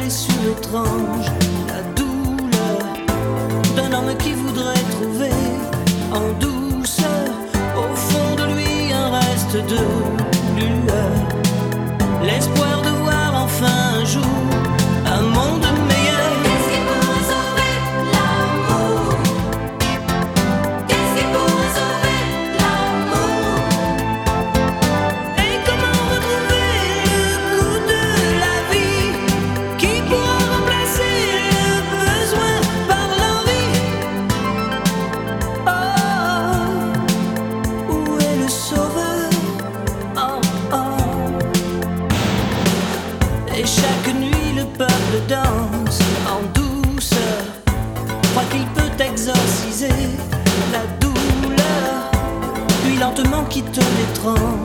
blessure étrange, la douleur d'un homme qui voudrait trouver en douceur au fond de lui un reste de lueur, l'espoir de voir enfin un jour un monde meilleur. Qu'est-ce qui pourrait sauver l'amour? Qu'est-ce qui pourrait sauver l'amour? Et comment retrouver le goût de la vie qui pourra remplacer le besoin par l'envie? Oh, où est le sauveur? Oh, oh. Et chaque nuit le peuple danse en douceur, croit qu'il peut exorciser la douleur, puis lentement quitte les transes.